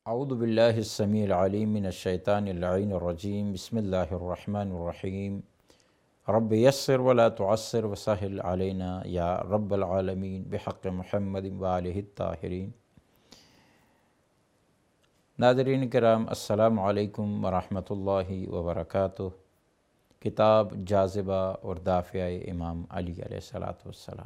اعوذ باللہ السمیع العلیم من الشیطان اللعین الرجیم بسم اللہ الرحمن الرحیم رب یسر ولا تعسر وسہل علینا یا رب العالمین بحق محمد وآلہ الطاہرین۔ ناظرین کرام السلام علیکم ورحمۃ اللہ وبرکاتہ۔ کتاب جاذبہ اور دافعہ امام علی علیہ السلام،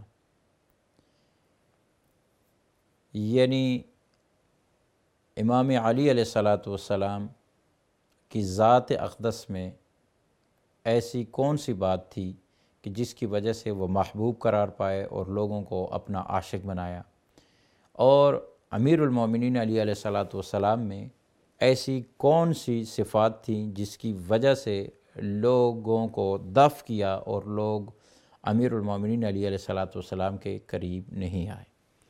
یعنی امام علی علیہ السلام کی ذات اقدس میں ایسی کون سی بات تھی کہ جس کی وجہ سے وہ محبوب قرار پائے اور لوگوں کو اپنا عاشق بنایا، اور امیر المومنین علی علیہ السلام میں ایسی کون سی صفات تھیں جس کی وجہ سے لوگوں کو دفع کیا اور لوگ امیر المومنین علی علیہ السلام کے قریب نہیں آئے۔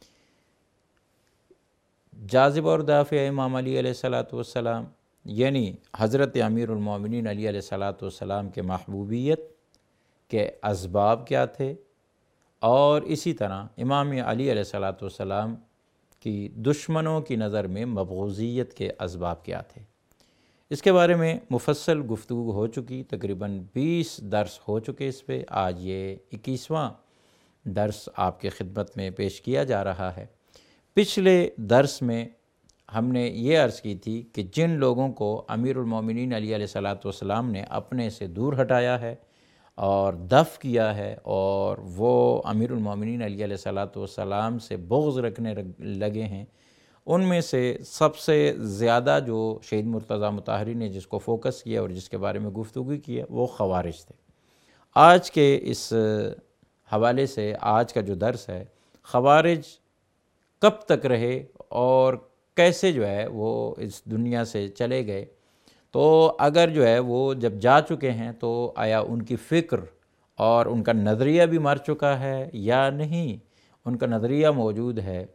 جاذبہ اور دافع امام علی علیہ السلام یعنی حضرت امیر المومنین علی علیہ السلام کے محبوبیت کے اسباب کیا تھے، اور اسی طرح امام علی علیہ السلام کی دشمنوں کی نظر میں مبغوضیت کے اسباب کیا تھے۔ اس کے بارے میں مفصل گفتگو ہو چکی، تقریباً 20 درس ہو چکے اس پہ۔ آج یہ 21واں درس آپ کے خدمت میں پیش کیا جا رہا ہے۔ پچھلے درس میں ہم نے یہ عرض کی تھی کہ جن لوگوں کو امیر المومنین علی علیہ السلام نے اپنے سے دور ہٹایا ہے اور دفع کیا ہے، اور وہ امیر المومنین علی علیہ السلام سے بغض رکھنے لگے ہیں، ان میں سے سب سے زیادہ جو شہید مرتضیٰ مطہری نے جس کو فوکس کیا اور جس کے بارے میں گفتگو کی ہے وہ خوارج تھے۔ آج کے اس حوالے سے آج کا جو درس ہے، خوارج کب تک رہے اور کیسے جو ہے وہ اس دنیا سے چلے گئے، تو اگر جو ہے وہ جب جا چکے ہیں تو آیا ان کی فکر اور ان کا نظریہ بھی مر چکا ہے یا نہیں، ان کا نظریہ موجود ہے،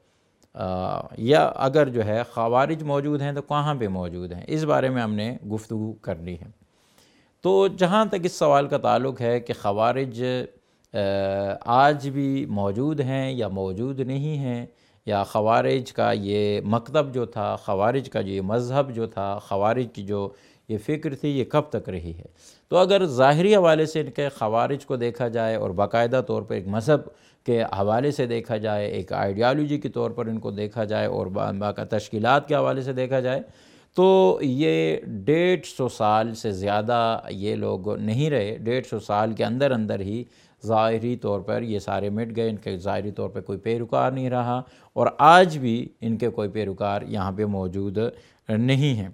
یا اگر جو ہے خوارج موجود ہیں تو کہاں پہ موجود ہیں، اس بارے میں ہم نے گفتگو کرنی ہے۔ تو جہاں تک اس سوال کا تعلق ہے کہ خوارج آج بھی موجود ہیں یا موجود نہیں ہیں، یا خوارج کا یہ مکتب جو تھا، خوارج کا جو یہ مذہب جو تھا، خوارج کی جو یہ فکر تھی، یہ کب تک رہی ہے، تو اگر ظاہری حوالے سے ان کے خوارج کو دیکھا جائے اور باقاعدہ طور پر ایک مذہب کے حوالے سے دیکھا جائے، ایک آئیڈیالوجی کے طور پر ان کو دیکھا جائے اور باقاعدہ تشکیلات کے حوالے سے دیکھا جائے، تو یہ 150 سال سے زیادہ یہ لوگ نہیں رہے۔ 150 سال کے اندر اندر ہی ظاہری طور پر یہ سارے مٹ گئے، ان کے ظاہری طور پہ کوئی پیروکار نہیں رہا، اور آج بھی ان کے کوئی پیروکار یہاں پہ موجود نہیں ہیں۔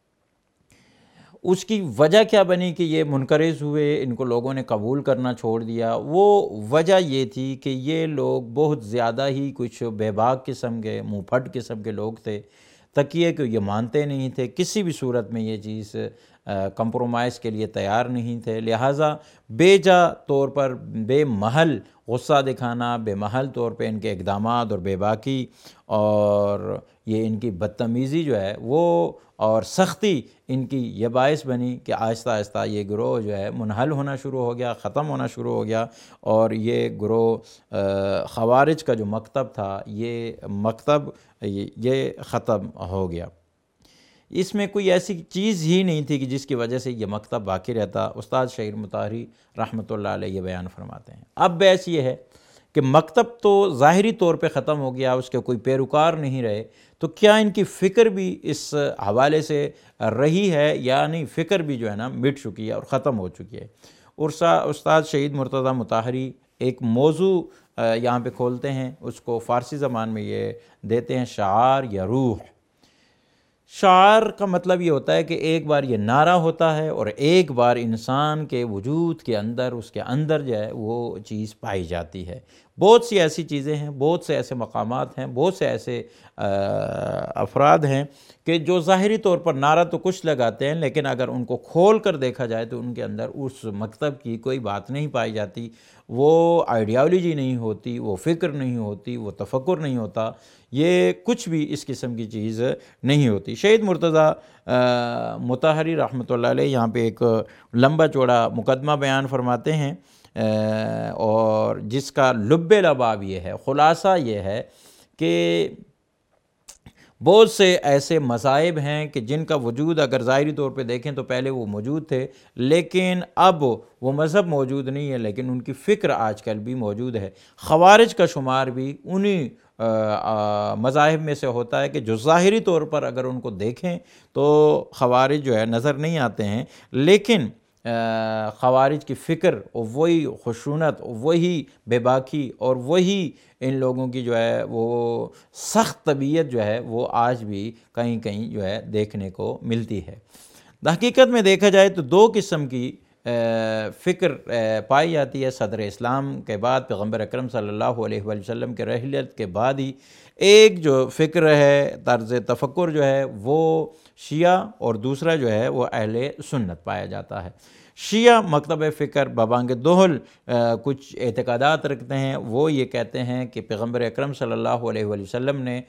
اس کی وجہ کیا بنی کہ یہ منقرض ہوئے، ان کو لوگوں نے قبول کرنا چھوڑ دیا؟ وہ وجہ یہ تھی کہ یہ لوگ بہت زیادہ ہی کچھ بے باک قسم کے، منہ پھٹ قسم کے لوگ تھے، تقیے کو یہ مانتے نہیں تھے، کسی بھی صورت میں یہ چیز کمپرومائز کے لیے تیار نہیں تھے، لہٰذا بے جا طور پر بے محل غصہ دکھانا، بے محل طور پہ ان کے اقدامات اور بے باکی اور یہ ان کی بدتمیزی جو ہے وہ اور سختی ان کی یہ باعث بنی کہ آہستہ آہستہ یہ گروہ جو ہے منحل ہونا شروع ہو گیا، ختم ہونا شروع ہو گیا، اور یہ گروہ خوارج کا جو مکتب تھا، یہ مکتب یہ ختم ہو گیا۔ اس میں کوئی ایسی چیز ہی نہیں تھی کہ جس کی وجہ سے یہ مکتب باقی رہتا۔ استاد شہید مطہری رحمۃ اللہ علیہ یہ بیان فرماتے ہیں۔ اب بحث یہ ہے کہ مکتب تو ظاہری طور پہ ختم ہو گیا، اس کے کوئی پیروکار نہیں رہے، تو کیا ان کی فکر بھی اس حوالے سے رہی ہے یا نہیں؟ فکر بھی جو ہے نا مٹ چکی ہے اور ختم ہو چکی ہے۔ استاد شہید مرتضیٰ مطہری ایک موضوع یہاں پہ کھولتے ہیں، اس کو فارسی زبان میں یہ دیتے ہیں شعار یا روح۔ شعار کا مطلب یہ ہوتا ہے کہ ایک بار یہ نعرہ ہوتا ہے اور ایک بار انسان کے وجود کے اندر، اس کے اندر جو ہے وہ چیز پائی جاتی ہے۔ بہت سی ایسی چیزیں ہیں، بہت سے ایسے مقامات ہیں، بہت سے ایسے افراد ہیں کہ جو ظاہری طور پر نعرہ تو کچھ لگاتے ہیں، لیکن اگر ان کو کھول کر دیکھا جائے تو ان کے اندر اس مکتب کی کوئی بات نہیں پائی جاتی، وہ آئیڈیالوجی نہیں ہوتی، وہ فکر نہیں ہوتی، وہ تفکر نہیں ہوتا، یہ کچھ بھی اس قسم کی چیز نہیں ہوتی۔ شہید مرتضیٰ مطہری رحمۃ اللہ علیہ یہاں پہ ایک لمبا چوڑا مقدمہ بیان فرماتے ہیں، اور جس کا لب لباب یہ ہے، خلاصہ یہ ہے کہ بہت سے ایسے مذاہب ہیں کہ جن کا وجود اگر ظاہری طور پہ دیکھیں تو پہلے وہ موجود تھے، لیکن اب وہ مذہب موجود نہیں ہے، لیکن ان کی فکر آج کل بھی موجود ہے۔ خوارج کا شمار بھی انہی مذاہب میں سے ہوتا ہے کہ جو ظاہری طور پر اگر ان کو دیکھیں تو خوارج جو ہے نظر نہیں آتے ہیں، لیکن خوارج کی فکر اور وہی خشونت، وہی بے باکی اور وہی ان لوگوں کی جو ہے وہ سخت طبیعت جو ہے وہ آج بھی کہیں کہیں جو ہے دیکھنے کو ملتی ہے۔ حقیقت میں دیکھا جائے تو دو قسم کی فکر پائی جاتی ہے صدر اسلام کے بعد، پیغمبر اکرم صلی اللہ علیہ وآلہ وسلم کے رحلت کے بعد ہی۔ ایک جو فکر ہے، طرز تفکر جو ہے وہ شیعہ، اور دوسرا جو ہے وہ اہل سنت پایا جاتا ہے۔ شیعہ مکتب فکر ببانگ دہل کچھ اعتقادات رکھتے ہیں، وہ یہ کہتے ہیں کہ پیغمبر اکرم صلی اللہ علیہ وآلہ وسلم نے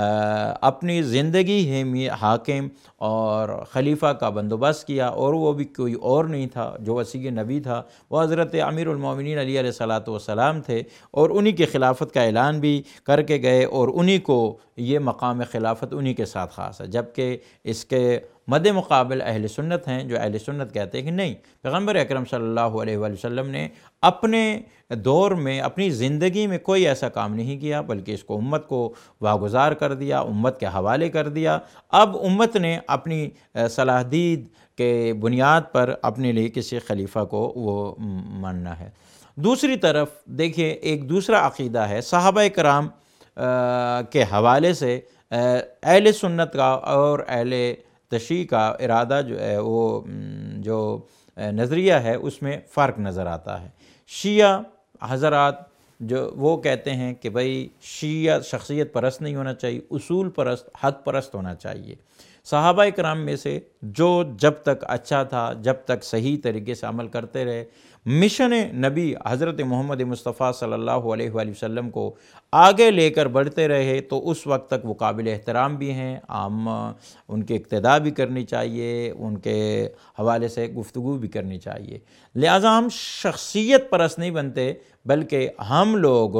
اپنی زندگی ہی میں حاکم اور خلیفہ کا بندوبست کیا، اور وہ بھی کوئی اور نہیں تھا، جو وسیع نبی تھا وہ حضرت امیر المومنین علیہ الصلوۃ والسلام تھے، اور انہی کی خلافت کا اعلان بھی کر کے گئے، اور انہی کو یہ مقام خلافت انہی کے ساتھ خاص ہے۔ جبکہ اس کے مد مقابل اہل سنت ہیں، جو اہل سنت کہتے ہیں کہ نہیں، پیغمبر اکرم صلی اللہ علیہ وآلہ وسلم نے اپنے دور میں، اپنی زندگی میں کوئی ایسا کام نہیں کیا، بلکہ اس کو امت کو واگزار کر دیا، امت کے حوالے کر دیا۔ اب امت نے اپنی صلاح دید کے بنیاد پر اپنے لیے کسی خلیفہ کو وہ ماننا ہے۔ دوسری طرف دیکھیں، ایک دوسرا عقیدہ ہے صحابہ کرام کے حوالے سے اہل سنت کا اور اہل تشیع کا ارادہ جو ہے وہ جو نظریہ ہے اس میں فرق نظر آتا ہے۔ شیعہ حضرات جو وہ کہتے ہیں کہ بھئی شیعہ شخصیت پرست نہیں ہونا چاہیے، اصول پرست، حق پرست ہونا چاہیے۔ صحابہ کرام میں سے جو جب تک اچھا تھا، جب تک صحیح طریقے سے عمل کرتے رہے، مشن نبی حضرت محمد مصطفیٰ صلی اللہ علیہ وآلہ وسلم کو آگے لے کر بڑھتے رہے، تو اس وقت تک وہ قابل احترام بھی ہیں، ہم ان کے اقتداء بھی کرنی چاہیے، ان کے حوالے سے گفتگو بھی کرنی چاہیے۔ لہٰذا ہم شخصیت پرست نہیں بنتے، بلکہ ہم لوگ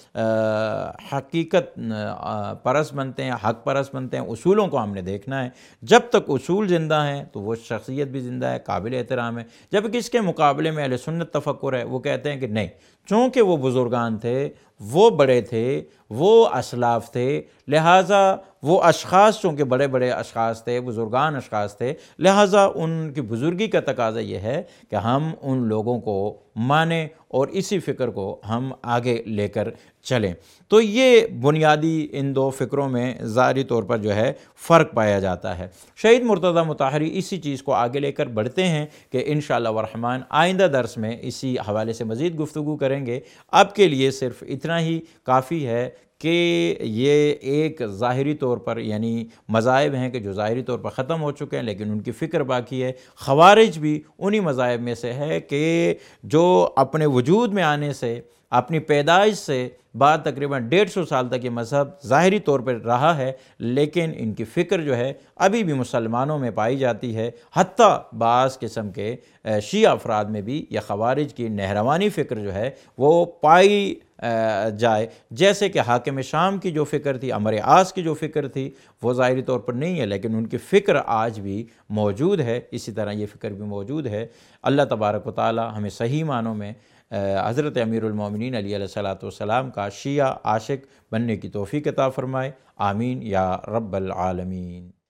حقیقت پرست بنتے ہیں، حق پرست بنتے ہیں۔ اصولوں کو ہم نے دیکھنا ہے، جب تک اصول زندہ ہیں تو وہ شخصیت بھی زندہ ہے، قابل احترام ہے۔ جبکہ اس کے مقابلے میں اہل سنت تفکر ہے، وہ کہتے ہیں کہ نہیں، چونکہ وہ بزرگان تھے، وہ بڑے تھے، وہ اسلاف تھے، لہٰذا وہ اشخاص چونکہ بڑے بڑے اشخاص تھے، بزرگان اشخاص تھے، لہٰذا ان کی بزرگی کا تقاضا یہ ہے کہ ہم ان لوگوں کو مانیں اور اسی فکر کو ہم آگے لے کر چلیں۔ تو یہ بنیادی ان دو فکروں میں ظاہری طور پر جو ہے فرق پایا جاتا ہے۔ شہید مرتضیٰ مطہری اسی چیز کو آگے لے کر بڑھتے ہیں کہ انشاءاللہ والرحمن آئندہ درس میں اسی حوالے سے مزید گفتگو کریں گے۔ اب کے لیے صرف اتنا ہی کافی ہے کہ یہ ایک ظاہری طور پر یعنی مذاہب ہیں کہ جو ظاہری طور پر ختم ہو چکے ہیں، لیکن ان کی فکر باقی ہے۔ خوارج بھی انہی مذاہب میں سے ہے کہ جو اپنے وجود میں آنے سے، اپنی پیدائش سے بعد تقریباً 150 سال تک یہ مذہب ظاہری طور پر رہا ہے، لیکن ان کی فکر جو ہے ابھی بھی مسلمانوں میں پائی جاتی ہے، حتیٰ بعض قسم کے شیعہ افراد میں بھی یہ خوارج کی نہروانی فکر جو ہے وہ پائی جائے۔ جیسے کہ حاکم شام کی جو فکر تھی، عمرو عاص کی جو فکر تھی، وہ ظاہری طور پر نہیں ہے، لیکن ان کی فکر آج بھی موجود ہے، اسی طرح یہ فکر بھی موجود ہے۔ اللہ تبارک و تعالی ہمیں صحیح معنوں میں حضرت امیر المومنین علیہ الصلوۃ والسلام کا شیعہ عاشق بننے کی توفیق عطا فرمائے، آمین یا رب العالمین۔